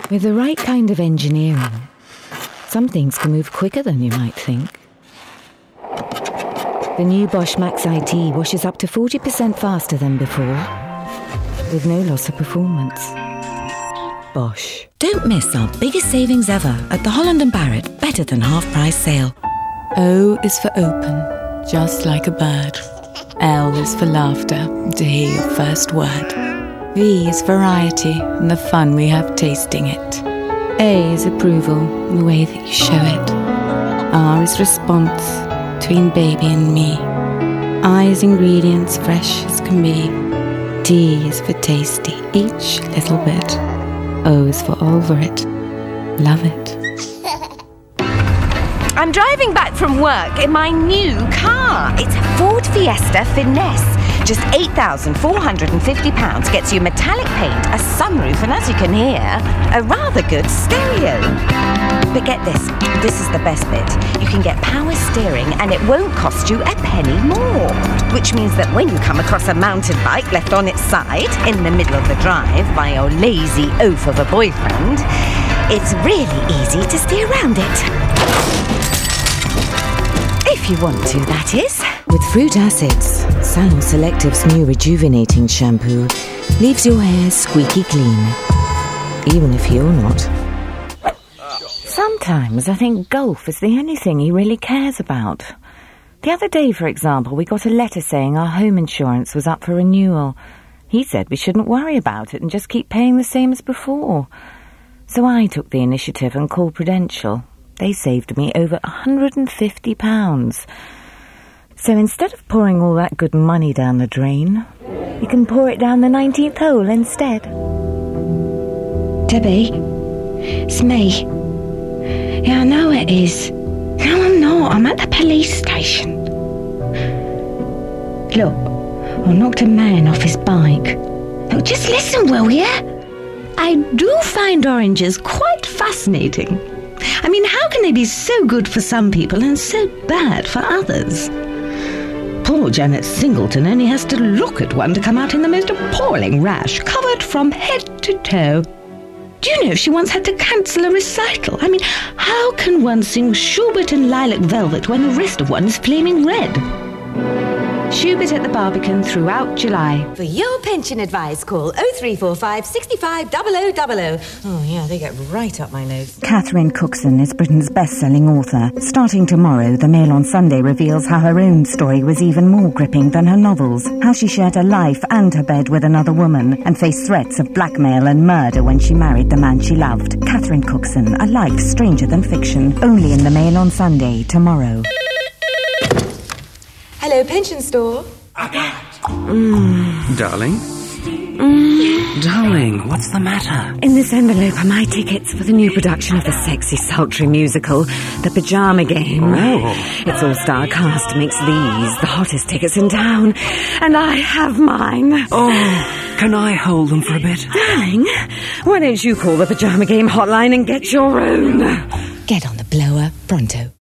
With the right kind of engineering, some things can move quicker than you might think. The new Bosch Max IT washes up to 40% faster than before, with no loss of performance. Bosch. Don't miss our biggest savings ever at the Holland & Barrett Better Than Half Price sale. O is for open, just like a bird. L is for laughter, to hear your first word. V is variety, and the fun we have tasting it. A is approval, the way that you show it. R is response, between baby and me. I is ingredients, fresh as can be. T is for tasty, each little bit. O is for over it, love it. I'm driving back from work in my new car. It's a Ford Fiesta Finesse. Just £8,450 gets you metallic paint, a sunroof, and as you can hear, a rather good stereo. But get this is the best bit. You can get power steering and it won't cost you a penny more. Which means that when you come across a mountain bike left on its side in the middle of the drive by your lazy oaf of a boyfriend, it's really easy to steer around it. If you want to, that is. With Fruit Acids, Salon Selective's new rejuvenating shampoo leaves your hair squeaky clean, even if you're not. Sometimes I think golf is the only thing he really cares about. The other day, for example, we got a letter saying our home insurance was up for renewal. He said we shouldn't worry about it and just keep paying the same as before. So I took the initiative and called Prudential. They saved me over £150. So instead of pouring all that good money down the drain, you can pour it down the 19th hole instead. Debbie, it's me. Yeah, I know it is. No, I'm not. I'm at the police station. Look, I knocked a man off his bike. Look, just listen, will ya? I do find oranges quite fascinating. I mean, how can they be so good for some people and so bad for others? Poor Janet Singleton only has to look at one to come out in the most appalling rash, covered from head to toe. Do you know she once had to cancel a recital? I mean, how can one sing Schubert and Lilac Velvet when the rest of one is flaming red? Schubert at the Barbican throughout July. For your pension advice, call 0345 65 0000. Oh, yeah, they get right up my nose. Catherine Cookson is Britain's best-selling author. Starting tomorrow, The Mail on Sunday reveals how her own story was even more gripping than her novels. How she shared her life and her bed with another woman and faced threats of blackmail and murder when she married the man she loved. Catherine Cookson, a life stranger than fiction. Only in The Mail on Sunday tomorrow. Hello, pension store. Darling? Darling, what's the matter? In this envelope are my tickets for the new production of the sexy, sultry musical, The Pyjama Game. Oh. Its all-star cast makes these the hottest tickets in town, and I have mine. Oh, can I hold them for a bit? Darling, why don't you call the Pyjama Game hotline and get your own? Get on the blower pronto.